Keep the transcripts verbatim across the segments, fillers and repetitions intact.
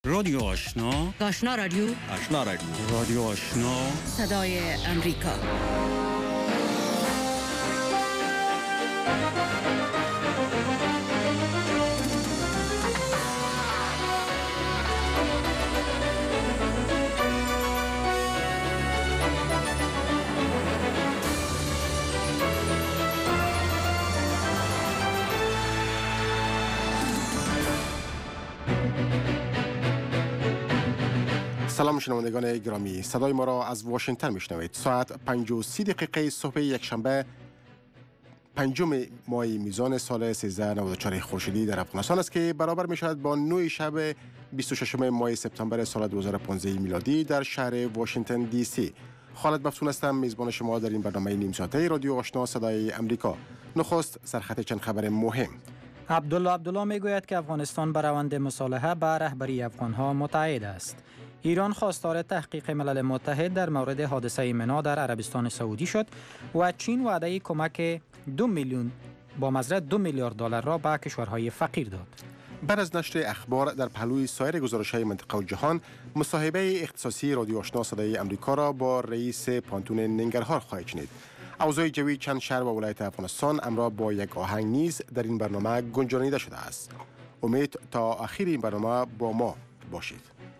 رادیو آشنا، آشنا رادیو، آشنا رادیو، رادیو آشنا، صدای امریکا. سلام شنوندگان گرامی، صدای ما را از واشنگتن میشنوید. ساعت پنج و سی دقیقه صبح یک شنبه پنجم ماه میزان سال سیزده نود و چهار خورشیدی در افغانستان است که برابر می شود با نه شب بیست و ششم ماه سپتامبر سال دو هزار و پانزده میلادی در شهر واشنگتن دی سی. خالد مفتون هستم، میزبان شما در این برنامه نیم ساعته رادیو آشنا صدای امریکا. نخست سرخط چند خبر مهم. عبدالله عبدالله میگوید که افغانستان بر روند مصالحه با رهبری افغانها متعهد است. ایران خواستار تحقیق ملل متحد در مورد حادثه منا در عربستان سعودی شد و چین وعده کمک دو میلیون با مزرعه دو میلیارد دلار را به کشورهای فقیر داد. بعد از نشر اخبار در پهلوی سایر گزارش‌های منطقه و جهان، مصاحبه اختصاصی رادیو آشنا صدای امریکا را با رئیس پانتون ننگرهار خواهید شنید. اوضاع جوی چند شهر و ولایت افغانستان امروز با یک آهنگ نیز در این برنامه گنجانیده شده است. امید تا آخر این برنامه با ما باشید.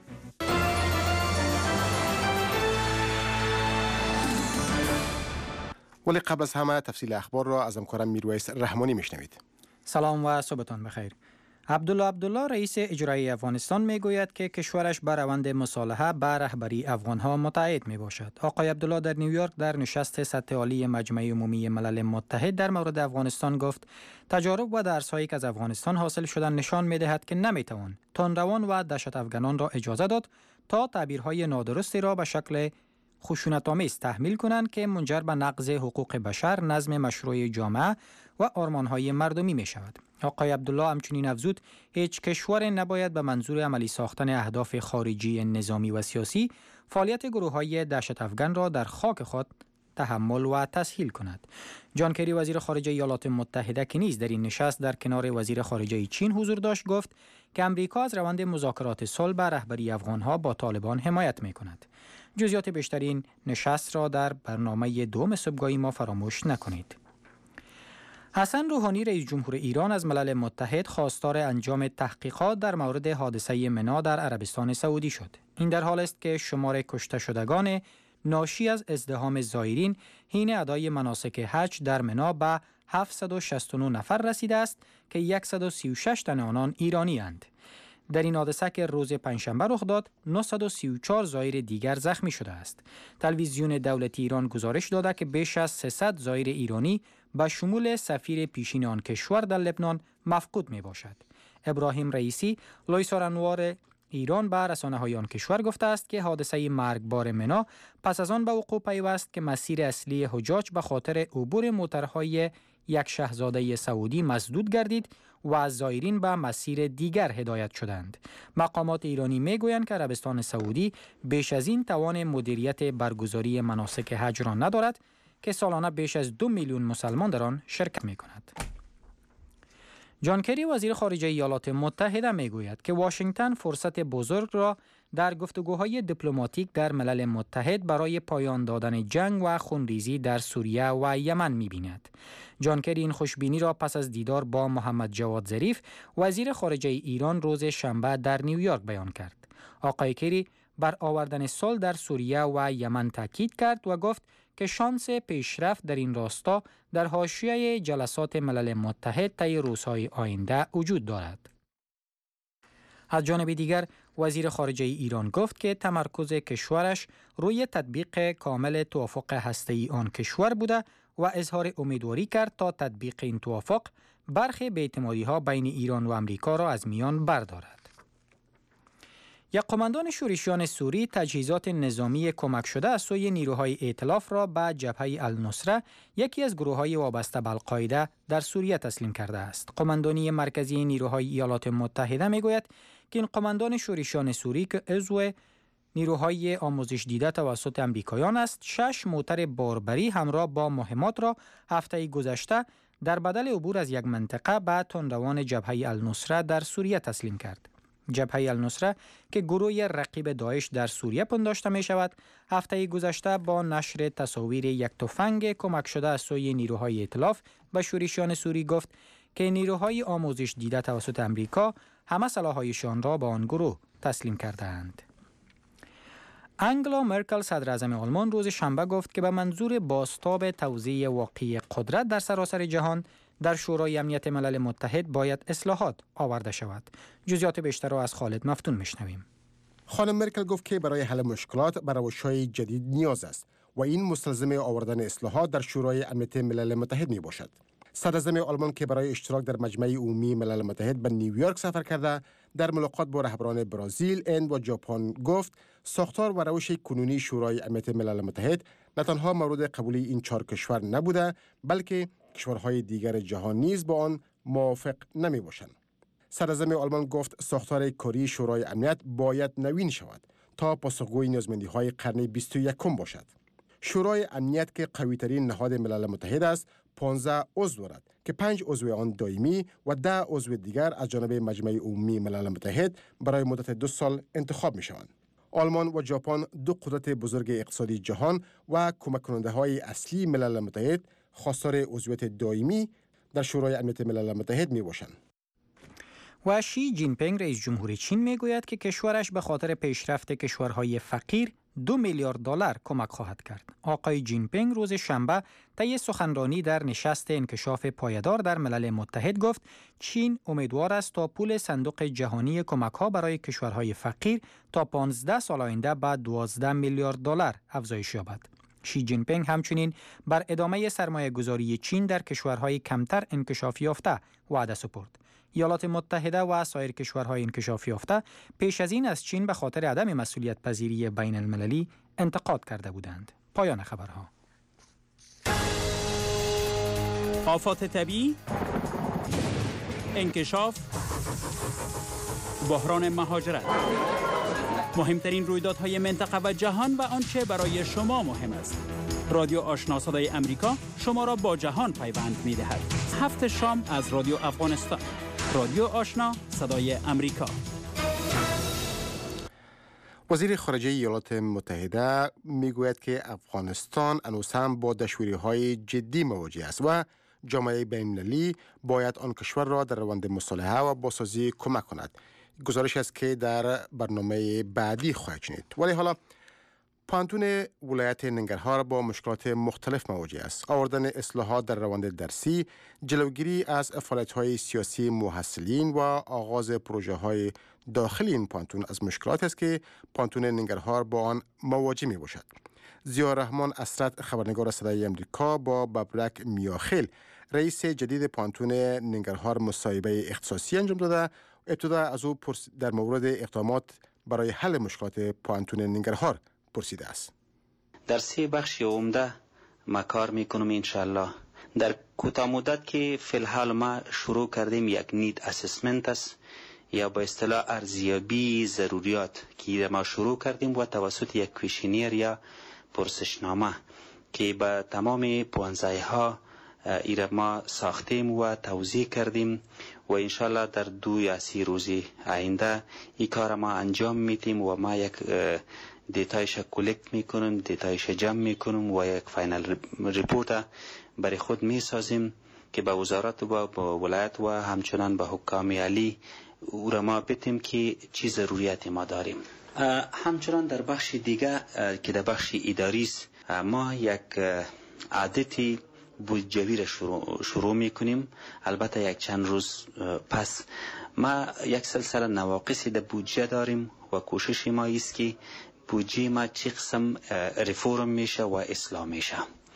ولی قبل از همه تفصیل اخبار را از همکارم میرویس رحمانی میشنوید. سلام و صبحتان بخیر. عبدالله عبدالله رئیس اجرایی افغانستان میگوید که کشورش بر روند مصالحه با رهبری افغانها متعهد می باشد. آقای عبدالله در نیویورک در نشست سطح عالی مجمع عمومی ملل متحد در مورد افغانستان گفت تجارب و درس‌هایی که از افغانستان حاصل شدن نشان می‌دهد که نمی‌توان تندروان و دهشت افغانان را اجازه داد تا تعبیرهای نادرستی را به شکل خشونت‌آمیز تحمیل کنند که منجر به نقض حقوق بشر، نظم مشروع جامعه و آرمان‌های مردمی می‌شود. آقای عبدالله همچنین افزود هیچ کشور نباید به منظور عملی ساختن اهداف خارجی نظامی و سیاسی فعالیت گروه‌های دهشت افغان را در خاک خود تحمل و تسهیل کند. جان کری وزیر خارجه ایالات متحده که نیز در این نشست در کنار وزیر خارجه چین حضور داشت گفت که امریکا از روند مذاکرات صلح به رهبری افغانها با طالبان حمایت می‌کند. جزئیات بیشترین نشست را در برنامه دوم صبحگاهی ما فراموش نکنید. حسن روحانی رئیس جمهور ایران از ملل متحد خواستار انجام تحقیقات در مورد حادثه منا در عربستان سعودی شد. این در حال است که شمار کشته شدگان ناشی از ازدحام زائرین حین ادای مناسک حج در منا به هفتصد و شصت و نه نفر رسیده است که صد و سی و شش تن آنان ایرانی اند. در این حادثه که روز پنجشنبه رخ داد، نهصد و سی و چهار زائر دیگر زخمی شده است. تلویزیون دولتی ایران گزارش داده که بیش از سیصد زائر ایرانی به شمول سفیر پیشین آن کشور در لبنان مفقود می باشد. ابراهیم رئیسی لویسار انوار ایران به رسانه‌های آن کشور گفته است که حادثه مرگبار منا پس از آن به وقوع پیوست که مسیر اصلی حجاج به خاطر عبور موترهای یک شاهزاده سعودی مسدود گردید و از زائرین به مسیر دیگر هدایت شدند. مقامات ایرانی میگویند که عربستان سعودی بیش از این توان مدیریت برگزاری مناسک حج را ندارد که سالانه بیش از دو میلیون مسلمان در آن شرکت می کند. جان کری وزیر خارجه ایالات متحده میگوید که واشنگتن فرصت بزرگ را در گفتگوهای دیپلماتیک در ملل متحد برای پایان دادن جنگ و خونریزی در سوریه و یمن می‌بیند. جان کری این خوشبینی را پس از دیدار با محمد جواد ظریف وزیر خارجه ایران روز شنبه در نیویورک بیان کرد. آقای کری بر آوردن صلح در سوریه و یمن تاکید کرد و گفت که شانس پیشرفت در این راستا در حاشیه جلسات ملل متحد طی روزهای آینده وجود دارد. از جانب دیگر وزیر خارجه ایران گفت که تمرکز کشورش روی تطبیق کامل توافق هسته‌ای آن کشور بوده و اظهار امیدواری کرد تا تطبیق این توافق برخی بی‌اعتمادی‌ها بین ایران و امریکا را از میان بردارد. یک قماندان شورشیان سوری تجهیزات نظامی کمک شده از سوی نیروهای ائتلاف را به جبهه النصره، یکی از گروه‌های وابسته به القاعده در سوریه تسلیم کرده است. قماندانی مرکزی نیروهای ایالات متحده میگوید که این قماندان شورشیان سوری که عضو نیروهای آموزش دیده توسط امریکایان است، شش موتر باربری همراه با مهمات را هفته گذشته در بدل عبور از یک منطقه به تندروان جبهه النصره در سوریه تسلیم کرد. جبهه النصره که گروه رقیب داعش در سوریه پنداشته می شود، هفته گذشته با نشر تصاویر یک تفنگ کمک شده از سوی نیروهای ائتلاف به شورشیان سوری گفت که نیروهای آموزش دیده توسط امریکا همه سلاح‌هایشان را به آن گروه تسلیم کردند. انگلا مرکل صدراعظم آلمان روز شنبه گفت که به منظور بازتاب توزیع واقعی قدرت در سراسر جهان در شورای امنیت ملل متحد باید اصلاحات آورده شود. جزئیات بیشتر را از خالد مفتون میشنویم. خانم مرکل گفت که برای حل مشکلات به روش‌های جدید نیاز است و این مستلزم آوردن اصلاحات در شورای امنیت ملل متحد می باشد. صدراعظم آلمان که برای اشتراک در مجمع عمومی ملل متحد به نیویورک سفر کرده، در ملاقات با رهبران برزیل، هند و ژاپن گفت ساختار و روش کنونی شورای امنیت ملل متحد نه تنها مورد قبول این چهار کشور نبوده، بلکه کشورهای دیگر جهان نیز با آن موافق نمی باشند. صدراعظم آلمان گفت ساختار کاری شورای امنیت باید نوین شود تا پاسخگوی نیازمندی‌های قرن بیست و یکم باشد. شورای امنیت که قوی‌ترین نهاد ملل متحد است، پانزده عضو دارد که پنج عضو آن دائمی و ده عضو دیگر از جانب مجمع عمومی ملل متحد برای مدت دو سال انتخاب می شوند. آلمان و ژاپن دو قدرت بزرگ اقتصادی جهان و کمک کننده های اصلی ملل متحد خواستار عضویت دائمی در شورای امنیت ملل متحد می باشند. و شی جین پینگ رئیس جمهور چین می گوید که کشورش به خاطر پیشرفت کشورهای فقیر دو میلیارد دلار کمک خواهد کرد. آقای جین پینگ روز شنبه طی سخنرانی در نشست انکشاف پایدار در ملل متحد گفت چین امیدوار است تا پول صندوق جهانی کمک‌ها برای کشورهای فقیر تا پانزده سال آینده به دوازده میلیارد دلار افزایش یابد. شی جین پینگ همچنین بر ادامه سرمایه گذاری چین در کشورهای کمتر انکشاف یافته وعده سپرد. ایالات متحده و سایر کشورهای انکشاف یافته پیش از این از چین به خاطر عدم مسئولیت پذیری بین المللی انتقاد کرده بودند. پایان خبرها. آفات طبیعی، انکشاف، بحران مهاجرت، مهمترین رویدادهای منطقه و جهان و آنچه برای شما مهم است. رادیو آشنا صدای امریکا شما را با جهان پیوند می دهد. هفت شام از رادیو افغانستان. رادیو آشنا صدای امریکا. وزیر خارجه ایالات متحده میگوید که افغانستان هنوز هم با دشواری‌های جدی مواجه است و جامعه بین‌المللی باید آن کشور را در روند مصالحه و بازسازی کمک کند. گزارش است که در برنامه بعدی خواهید شنید. ولی حالا پانتون ولایت ننگرهار با مشکلات مختلف مواجه است. آوردن اصلاحات در روند درسی، جلوگیری از فعالیت‌های سیاسی محصلین و آغاز پروژه‌های داخل این پانتون از مشکلات است که پانتون ننگرهار با آن مواجه می باشد. ضیاءالرحمن اسرت خبرنگار صدای امریکا با ببرک میاخیل رئیس جدید پانتون ننگرهار مصاحبه اختصاصی انجام داده. ابتدا از او در مورد اقدامات برای حل مشکلات پانتون ننگرهار پرسیده است. در سه بخش عمده ما کار میکنم انشالله. در کوتاه مدت که فی الحال ما شروع کردیم یک نید اسسمنت است یا به اصطلاح ارزیابی ضروریات که ما شروع کردیم و توسط یک کوشنیر یا پرسشنامه که به تمام پانزده ها ایره ما ساختیم و توزیع کردیم و انشالله در دو یا سی روزی آینده این کار ما انجام میدیم و ما یک دیتایش کلکت میکنیم، دیتایش جمع میکنیم و یک فاینال ریپورت برای خود میسازیم که به وزارت و با ولایت و همچنان به حکام عالی او را ما بتیم که چی ضروریات ما داریم. همچنان در بخش دیگه که در بخش اداری است ما یک عادتی بودجوی را شروع, شروع میکنیم. البته یک چند روز پس ما یک سلسله نواقصی در بودجه داریم و کوشش ما است که بودجه ما چی قسم ریفورم میشه و اصلاح میشه.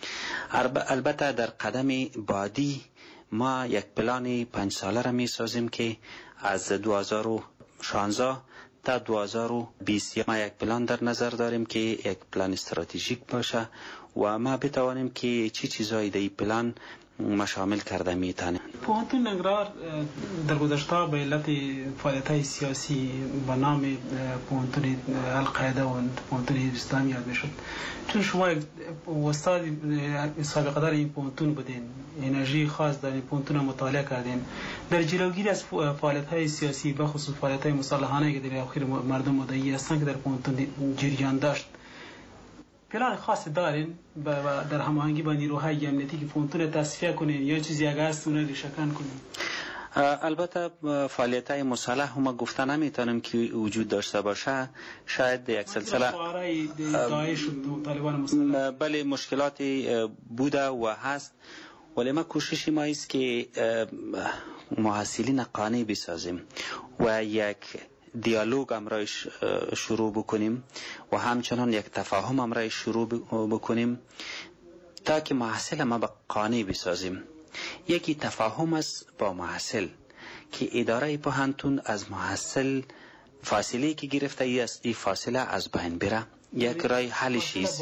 البته در قدم بعدی ما یک پلان پنج ساله را میسازیم که از دو هزار و شانزده تا دو هزار و بیست ما یک پلان در نظر داریم که یک پلان استراتژیک باشه و ما بتوانیم که چی چیزایی در این پلان ما شامل کرده میتونه. پوهنتون ننگرهار در گذشته به علت فعالیت‌های سیاسی با نام پوهنتون القاعده و پوهنتون حزب اسلامی یاد میشد. چون شما استاد سابقه دار این پوهنتون بودین، انرژی خاص در این پوهنتون مطالعه کردین، در جلوگیری از فعالیت‌های سیاسی به خصوص فعالیت‌های مصالحانه که در اخیر مردم مدعی هستند که در پوهنتون جریان داشت، پلان خاص دارین در هماهنگی با نیروهای امنیتی که پوهنتون تصفیه کنین یا چیزی اگه هست اون ریشه کن کنین؟ البته فعالیت‌های مصالح هم گفته نمیتونم که وجود داشته باشه. شاید یک سلسله بله مشکلاتی بوده و هست، ولی ما کوشش ما است که محصلین قانع بسازیم و یک دیالوگ امرایش شروع بکنیم و همچنان یک تفاهم امرایش شروع بکنیم تا که محصل ما به قانع بسازیم. یکی تفاهم است با محصل که اداره پوهنتون از محصل فاصله که گرفته ای است، این فاصله از بین بره. یک رای حلش است.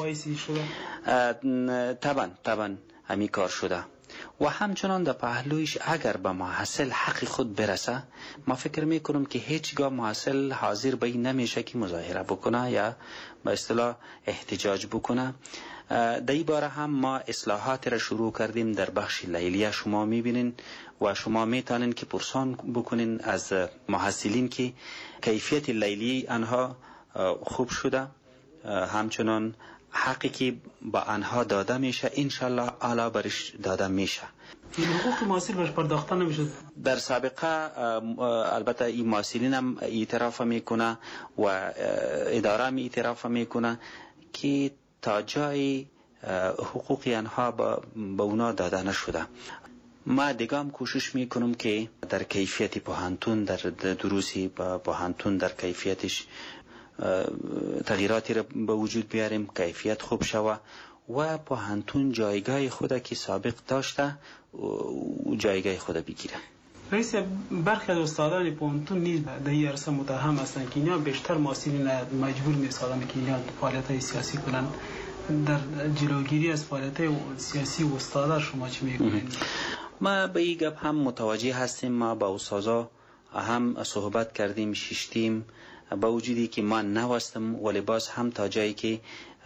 طبعا طبعا همین کار شده و همچنان در پهلویش اگر به محصل حق خود برسه، ما فکر میکنم که هیچگاه محصل حاضر به این نمیشه که مظاهره بکنه یا به اصطلاح احتجاج بکنه. در این باره هم ما اصلاحات را شروع کردیم در بخش لیلیه. شما میبینین و شما میتونین که پرسان بکنین از محصلین که کیفیت لیلی آنها خوب شده، همچنان حقی که با آنها داده میشه انشالله اعلی برش داده میشه. این حقوق محصل برش پرداخته نمیشه. در سابقه البته این محصلین هم اعتراف میکنه و اداره هم اعتراف میکنه که تا جای حقوقی آنها به اونا داده نشده. ما دیگه هم کوشش میکنم که در کیفیت پوهنتون، در دروسی پوهنتون، در کیفیتش تغییراتی را به وجود بیاریم، کیفیت خوب شوه و پوهنتون جایگاه خود که سابق داشته جایگاه خود بگیره. رئیس، برخی از استادان پوهنتون نیز در این عرصه متهم هستند که اینا بیشتر محصلین مجبور می‌سازند که اینا فعالیت‌های سیاسی کنند. در جلوگیری از فعالیت‌های سیاسی و استادا شما چی می‌گویید؟ ما به این گپ هم متوجه هستیم. ما با استادا هم صحبت کردیم، شیشتیم، با وجودی که ما نوستم ولی باز هم تا جایی که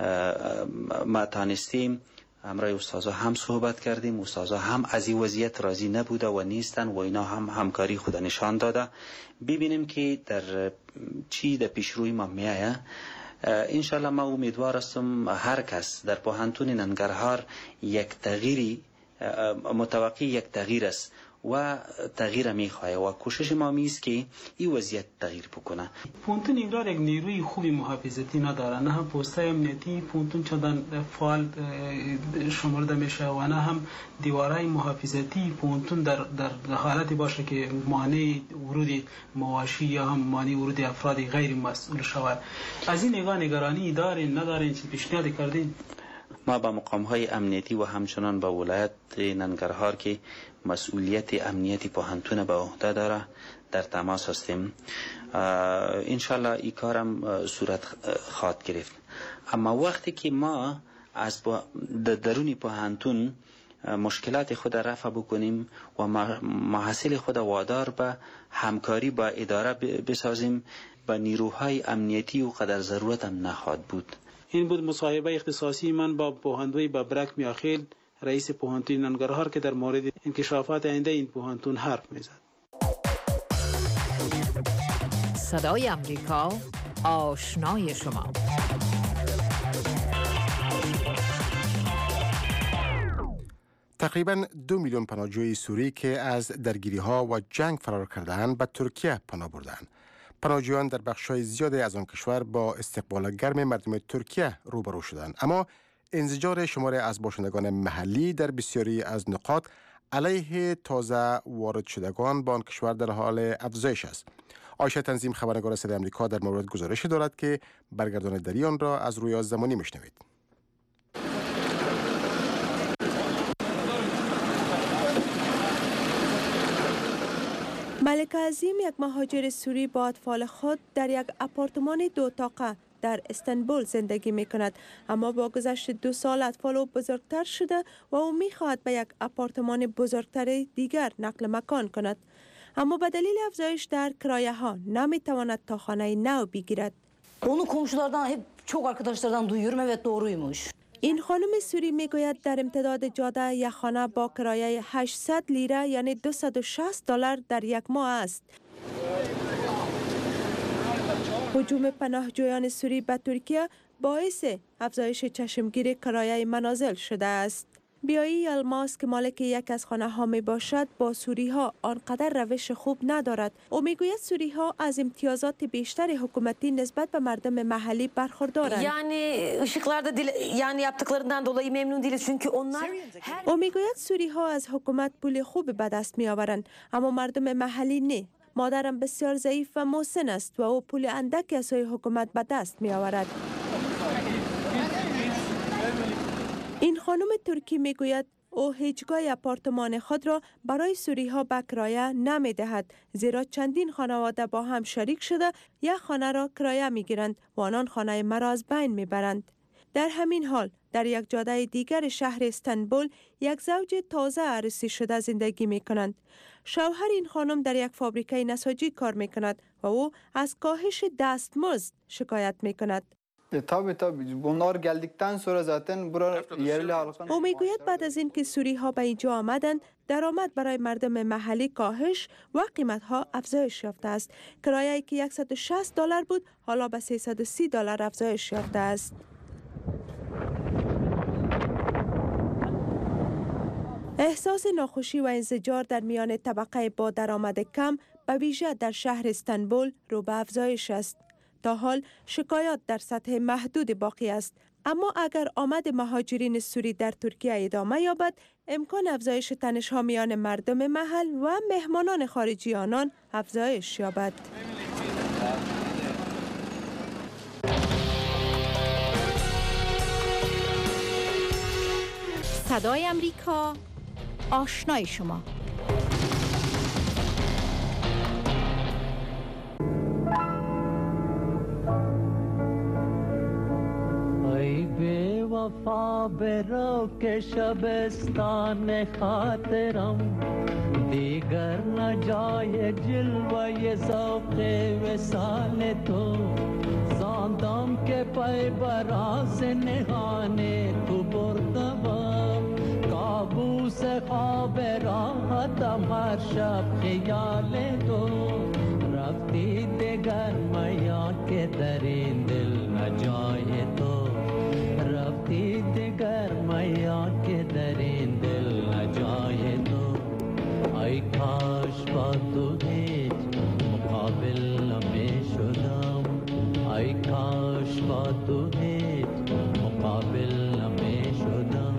ما تانستیم امرای استادا هم صحبت کردیم. استادا هم از این وضعیت راضی نبوده و نیستن و اینا هم همکاری خود نشان داده. ببینیم که در چی در پیشروی ما میایه. انشالله ما امیدوار هستم هر کس در پوهنتون ننگرهار یک تغییری متوقع یک تغییر است و تغییر میخواه و کوشش ما میست که این وضعیت تغییر بکنه. پوهنتون ننگرهار یک نیروی خوبی محافظتی نداره، نه هم پست‌های امنیتی پوهنتون چندان فعال شمرده میشه و نه هم دیوارهای محافظتی پوهنتون در در حالتی باشه که مانع ورود مواشی یا هم مانع ورود افراد غیر مسئول شود. از این نگاه نگرانی دارین ندارین؟ چه پیشنهادی کردین؟ ما با مقام‌های امنیتی و همچنان با ولایت ننگرهار که مسئولیت امنیتی پوهنتون به عهده داره در تماس هستیم. انشالله این کارم صورت خواهد گرفت. اما وقتی که ما از درون پوهنتون مشکلات خود رفع بکنیم و محصل خود وادار به همکاری با اداره بسازیم، با نیروهای امنیتی و قدر ضرورت هم نخواهد بود. این بود مصاحبه اختصاصی من با پوهندوی ببرک میاخیل، رئیس پوهنتون ننگرهار که در مورد انکشافات آینده این پوهنتون حرف میزد. صدای امریکا، آشنای شما. تقریباً دو میلیون پناهجوی سوری که از درگیری ها و جنگ فرار کردند به ترکیه پناه بردند. پناهجویان در بخش‌های زیادی از آن کشور با استقبال گرم مردم ترکیه روبرو شدند، اما انزجار شماری از باشندگان محلی در بسیاری از نقاط علیه تازه وارد شدگان به آن کشور در حال افزایش است. آیشه تنظیم خبرنگار صدای آمریکا در مورد گزارش دارد که برگردان دری آن را از روی زمانی میشنوید. ملک عظیم، یک مهاجر سوری با اطفال خود در یک آپارتمان دو طاقه در استانبول زندگی می کند، اما با گذشت دو سال اطفال او بزرگتر شده و او می خواهد به یک آپارتمان بزرگتر دیگر نقل مکان کند. اما به دلیل افزایش در کرایه ها نمی تواند تا خانه نو بگیرد. Onu komşulardan hep çok arkadaşlardan duyuyorum, evet doğruymuş. این خانم سوری میگوید در امتداد جاده یک خانه با کرایه هشتصد لیره یعنی دویست و شصت دلار در یک ماه است. هجوم پناهجویان سوری به ترکیه باعث افزایش چشمگیر کرایه منازل شده است. بیایی یلماس که مالک یک از خانه ها می باشد با سوری ها آنقدر روش خوب ندارد. او میگوید سوری ها از امتیازات بیشتر حکومتی نسبت به مردم محلی برخوردارند. Yani ışıklarda dile, yani yaptıklarından dolayı memnun değiliz çünkü onlar او میگوید سوری ها از حکومت پول خوب به دست می آورند اما مردم محلی نه. مادرم بسیار ضعیف و مسن است و او پول اندکی از سوی حکومت به دست می آورد. این خانم ترکی می گوید او هیچگاه آپارتمان خود را برای سوری ها به کرایه نمی دهد، زیرا چندین خانواده با هم شریک شده یک خانه را کرایه می گیرند و آنان خانه مرا از بین می برند. در همین حال در یک جاده دیگر شهر استانبول یک زوج تازه عروسی شده زندگی می کنند. شوهر این خانم در یک فابریکه نساجی کار می کند و او از کاهش دستمزد شکایت می کند. Tabii tabii. Bunlar geldikten sonra zaten bura yerli halkın. او میگوید بعد از اینکه سوری ها به اینجا آمدند درآمد برای مردم محلی کاهش و قیمت ها افزایش یافته است. کرایه‌ای که صد و شصت دلار بود حالا به سیصد و سی دلار افزایش یافته است. احساس ناخوشی و انزجار در میان طبقه با درآمد کم به ویژه در شهر استانبول رو به افزایش است. تا حال شکایات در سطح محدود باقی است، اما اگر آمد مهاجرین سوری در ترکیه ادامه یابد امکان افزایش تنش‌ها میان مردم محل و مهمانان خارجی آنان افزایش یابد. صدای امریکا، آشنای شما. وفا برو که شبستان خاطرم دیگر نجای جلوه ذوق وصال تو زاندم که پای براز نهان تو بردم کابوس خواب راحتم هر شب خیال تو رفتی دگر میا که در این دل نجای تو رفتی دگر میا که در این دل نجای تو ای کاش با تو هیچ مقابل نمی شدم ای کاش با تو هیچ مقابل نمی شدم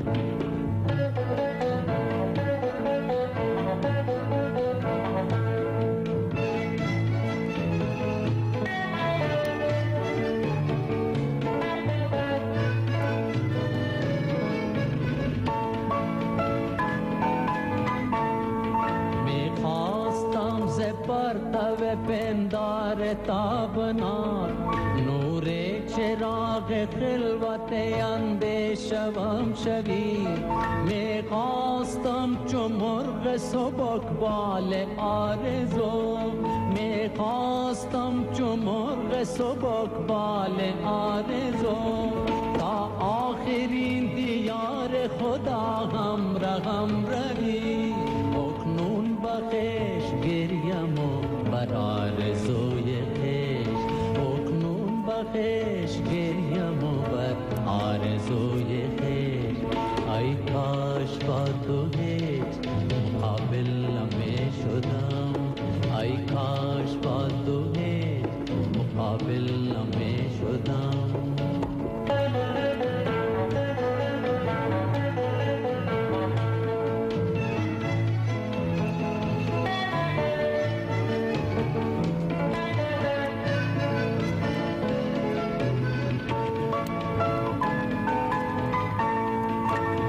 پرتو پندار تابنار نور چراغ خلوت اندیشم شوی میخواستم چو مرغ سبکبال آرزو میخواستم چو مرغ سبکبال آرزو تا آخرین دیار خدا هم رهم روی اکنون بخش گریم و بر آرزوی خیش اکنون بخش گریم و بر آرزوی خیش ای کاش با تو هیچ مقابل نمی شدم ای کاش با تو هیچ مقابل نمی شدم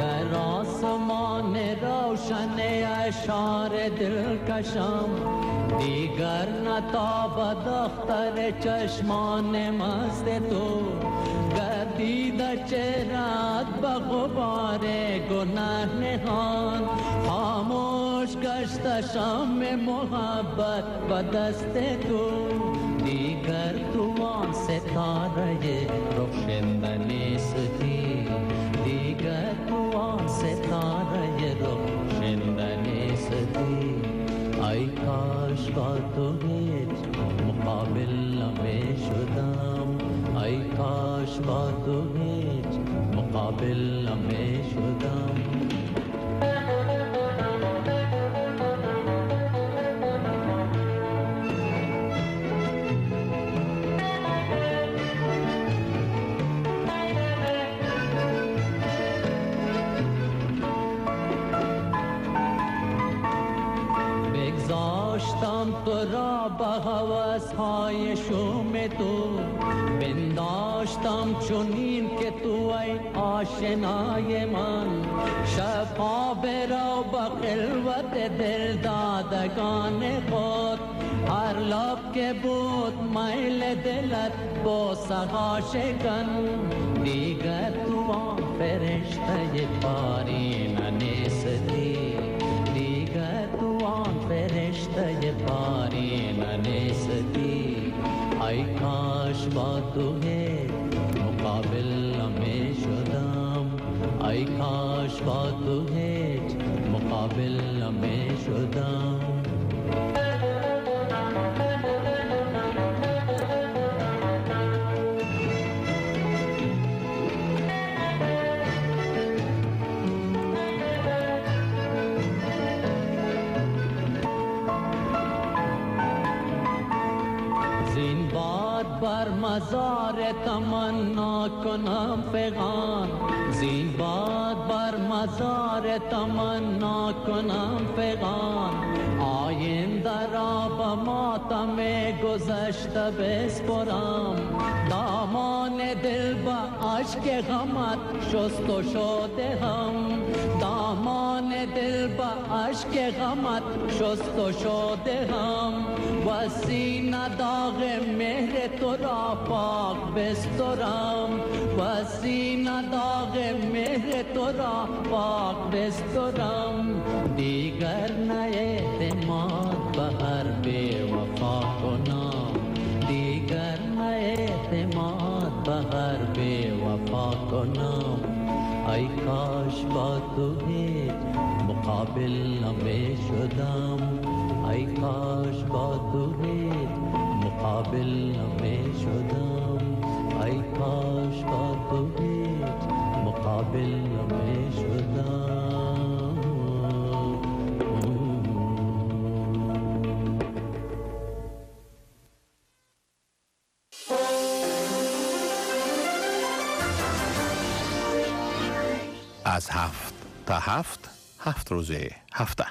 روشن اشار دلکشم دیگر نتابد اختر چشمان مست تو گردید چهرت به غبار گناه نهان خاموش گشت شام محبت به دست تو دیگر تو آن ستاره روشنده نیستی دیگر تو آن ستاره روشنده نیستی ای کاش با تو هیچ مقابل نمی شدم ای کاش با تو هیچ مقابل نمی شدم بگذاشتم تو را به هوس‌های شوم تو بنداشتم چنین که تو ای آشنای من شبها برو به خلوت دل دادگان خود هر لب که بود میل دلت بوسه ها شکن دیگر تو آن فرشته پارینه نیستی دیگر تو آن فرشته پارینه نیستی ای کاش با تو هیچ مقابل نمی شدم ای کاش با تو هیچ مقابل نمی شدم بر مزار تمنا کنم فغان زین باد بر مزار تمنا کنم فغان آینده را به ماتم گذشته بسپرم دامان دل به عشق غمت شست و شده هم دامان دل به عشق غمت شست و شده هم و سینه داغ مهر تو را پاک بسترم و سینه داغ مهر تو را پاک بسترم دیگر نه اعتماد به هر بی وفا کنم دیگر نه اعتماد به هر بی وفا کنم ای کاش با تو هیچ مقابل نمی شدم ای کاش با تو هیچ مقابل نمی شدم ای کاش با تو هیچ مقابل نمی شدم از هفت تا هفت هفت روزه هفته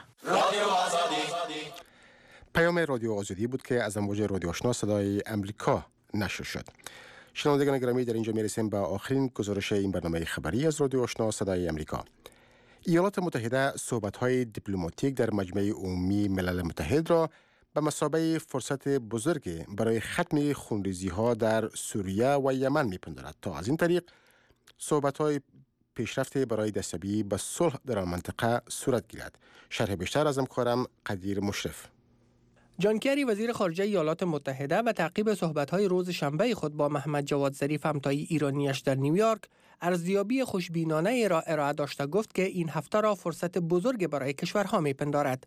پیام رادیو آزادی بود که از امواج رادیو آشنا صدای امریکا نشر شد. شنوندگان گرامی، در اینجا میرسیم به آخرین گزارش این برنامه خبری از رادیو آشنا صدای امریکا. ایالات متحده صحبت‌های دیپلماتیک در مجمع عمومی ملل متحد را به مثابه فرصت بزرگ برای ختم خونریزی‌ها در سوریه و یمن می‌پندارد تا از این طریق صحبت‌های پیشرفت برای دستیابی به صلح در آن منطقه صورت گیرد. شرح بیشتر از همکارم قدیر مشرف. جان کری وزیر خارجه ایالات متحده به تعقیب صحبت‌های روز شنبه خود با محمد جواد ظریف همتای ایرانیش در نیویورک ارزیابی خوشبینانه ای را ارائه داشته گفت که این هفته را فرصت بزرگ برای کشورها می‌پندارد.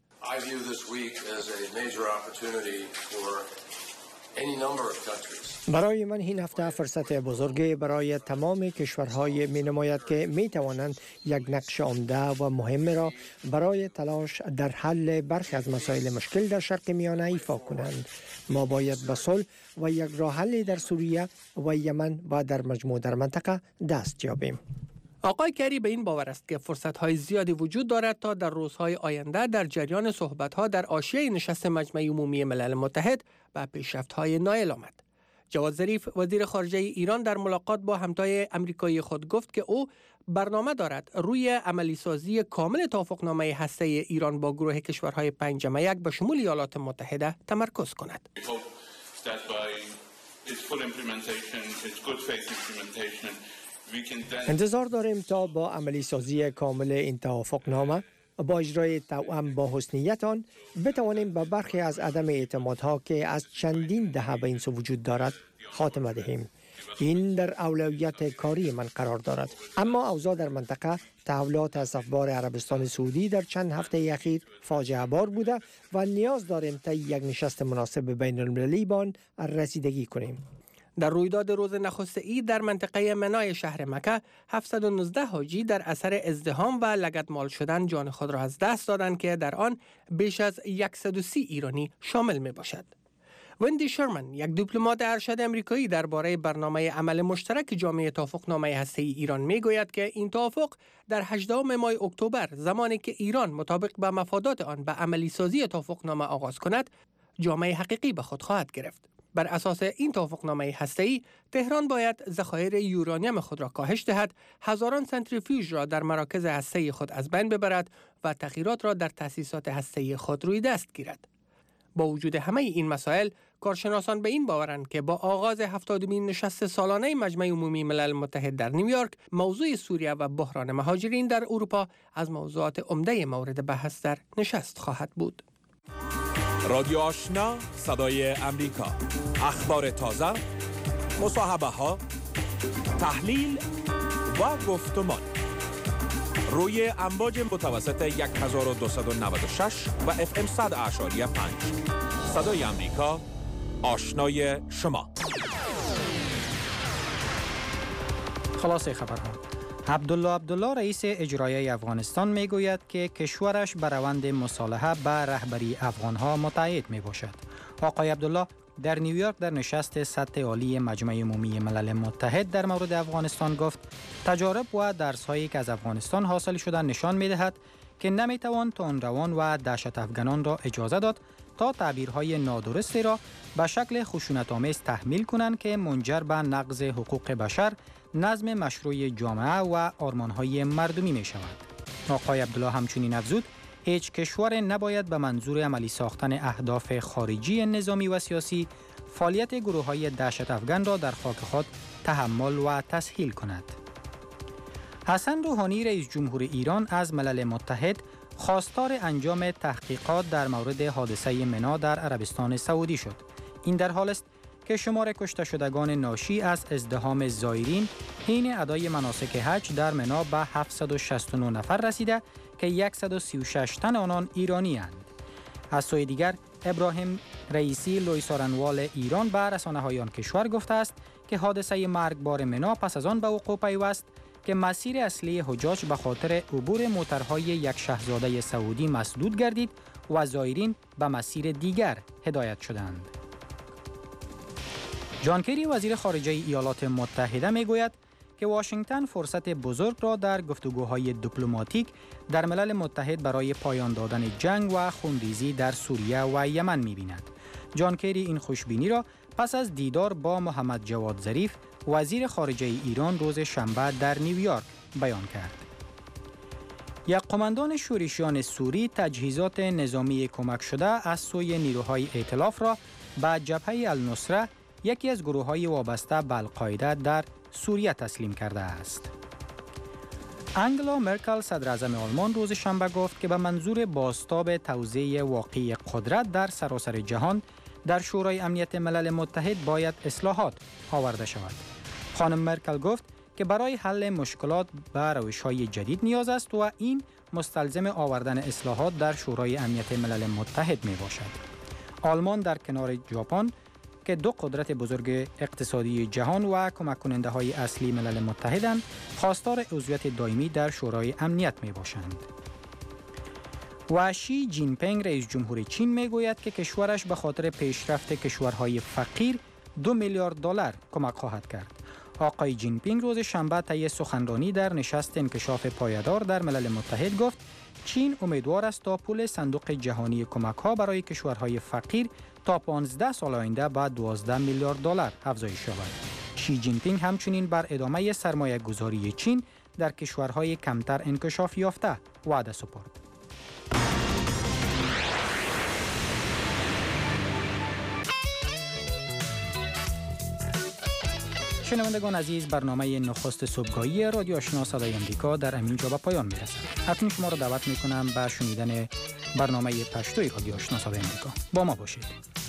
برای من این هفته فرصت بزرگی برای تمام کشورهای می نماید که می توانند یک نقش عمده و مهم را برای تلاش در حل برخی از مسائل مشکل در شرق میانه ایفا کنند. ما باید به صلح و یک راه حل در سوریه و یمن و در مجموع در منطقه دست یابیم. آقای کری به این باور است که فرصت‌های زیادی وجود دارد تا در روزهای آینده در جریان صحبت‌ها در حاشیه نشست مجمع عمومی ملل متحد به پیشرفت‌های نایل آمد. جواد ظریف وزیر خارجه ایران در ملاقات با همتای امریکایی خود گفت که او برنامه دارد روی عملی سازی کامل توافقنامه هسته ایران با گروه کشورهای پنجم یک به شمول ایالات متحده تمرکز کند. انتظار داریم تا با عملی سازی کامل این توافقنامه با اجرای توأم با حسنیت آن بتوانیم به برخی از عدم اعتمادها که از چندین دهه به این سو وجود دارد خاتمه دهیم. این در اولویت کاری من قرار دارد. اما اوضاع در منطقه تحولات از افبار عربستان سعودی در چند هفته اخیر فاجعه بار بوده و نیاز داریم تا یک نشست مناسب بین المللی با آن رسیدگی کنیم. در رویداد روز نخست عید در منطقه منای شهر مکه هفتصد و نوزده حاجی در اثر ازدحام و لگدمال شدن جان خود را از دست دادند که در آن بیش از صد و سی ایرانی شامل می باشد. وندی شرمن، یک دیپلمات ارشد امریکایی درباره برنامه عمل مشترک جامعه توافقنامه هسته‌ای ایران میگوید که این توافق در هجدهم ماه اکتبر زمانی که ایران مطابق به مفادات آن به عملی سازی توافقنامه آغاز کند، جامعه حقیقی به خود خواهد گرفت. بر اساس این توافقنامه هسته‌ای، تهران باید ذخایر یورانیم خود را کاهش دهد، هزاران سنتریفیوژ را در مراکز هسته‌ای خود از بین ببرد و تغییرات را در تأسیسات هسته‌ای خود روی دست گیرد. با وجود همه این مسائل، کارشناسان به این باورند که با آغاز هفتادمین نشست سالانه مجمع عمومی ملل متحد در نیویورک، موضوع سوریه و بحران مهاجرین در اروپا از موضوعات عمده مورد بحث در نشست خواهد بود. رادیو آشنا، صدای امریکا، اخبار تازه، مصاحبه ها، تحلیل و گفتمان روی امواج متوسط هزار و دویست و نود و شش و اف ام صد اعشاری پنج. صدای امریکا، آشنای شما. خلاصه خبرها. عبدالله عبدالله رئیس اجرایی افغانستان میگوید که کشورش به روند مصالحه به رهبری افغانها متعهد می باشد. آقای عبدالله در نیویورک در نشست سطح عالی مجمع عمومی ملل متحد در مورد افغانستان گفت تجارب و درس‌هایی که از افغانستان حاصل شده نشان می‌دهد که نمی‌توان تندروان و دهشت افغانان را اجازه داد تا تعبیرهای نادرستی را به شکل خشونت‌آمیز تحمیل کنند که منجر به نقض حقوق بشر، نظم مشروع جامعه و آرمان‌های مردمی می‌شود. آقای عبدالله همچنین افزود هیچ کشور نباید به منظور عملی ساختن اهداف خارجی نظامی و سیاسی فعالیت گروه‌های دهشت افغان را در خاک خود تحمل و تسهیل کند. حسن روحانی رئیس جمهور ایران از ملل متحد خواستار انجام تحقیقات در مورد حادثه منا در عربستان سعودی شد. این در حال است که شمار کشته شدگان ناشی از ازدحام زائرین حین ادای مناسک حج در منا به هفتصد و شصت و نه نفر رسیده که صد و سی و شش تن آنان ایرانی اند. از سوی دیگر ابراهیم رئیسی لویسارنوال ایران به رسانه‌های آن کشور گفته است که حادثه مرگبار منا پس از آن به وقوع پیوست که مسیر اصلی حجاج به خاطر عبور موترهای یک شاهزاده سعودی مسدود گردید و زائرین به مسیر دیگر هدایت شدند. جان کری وزیر خارجه ایالات متحده میگوید که واشنگتن فرصت بزرگ را در گفتگوهای دیپلماتیک در ملل متحد برای پایان دادن جنگ و خونریزی در سوریه و یمن می‌بیند. جان کری این خوشبینی را پس از دیدار با محمد جواد ظریف وزیر خارجه ایران روز شنبه در نیویورک بیان کرد. یک قماندان شورشیان سوری تجهیزات نظامی کمک شده از سوی نیروهای ائتلاف را به جبهه النصره، یکی از گروه‌های وابسته به القاعده در سوریه تسلیم کرده است. انگلا مرکل صدراعظم آلمان روز شنبه گفت که به منظور بازتاب توزیع واقعی قدرت در سراسر جهان در شورای امنیت ملل متحد باید اصلاحات آورده شود. خانم مرکل گفت که برای حل مشکلات به روش‌های جدید نیاز است و این مستلزم آوردن اصلاحات در شورای امنیت ملل متحد می باشد. آلمان در کنار ژاپن که دو قدرت بزرگ اقتصادی جهان و کمک کننده های اصلی ملل متحدند، خواستار عضویت دائمی در شورای امنیت می باشند. و شی جین پینگ رئیس جمهور چین می گوید که کشورش به خاطر پیشرفت کشورهای فقیر دو میلیارد دلار کمک خواهد کرد. آقای جین پینگ روز شنبه طی سخنرانی در نشست انکشاف پایدار در ملل متحد گفت چین امیدوار است تا پول صندوق جهانی کمک‌ها برای کشورهای فقیر تا پانزده سال آینده به دوازده میلیارد دلار افزایش یابد. شی جین پینگ همچنین بر ادامه سرمایه گذاری چین در کشورهای کمتر انکشاف یافته وعده سپرد. شنوندگان عزیز، برنامه نخست صبحگاهی رادیو آشنا صدای امریکا در همین جا به پایان میرسد. اکنون شما را دعوت میکنم به شنیدن برنامه پشتوی رادیو آشنا صدای امریکا. با ما باشید.